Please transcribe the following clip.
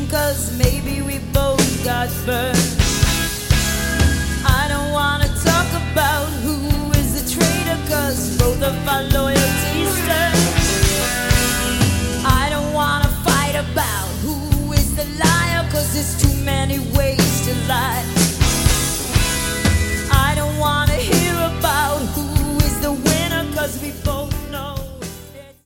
'cause maybe we both got burned. I don't wanna talk about who is the traitor, 'cause both of our lawyers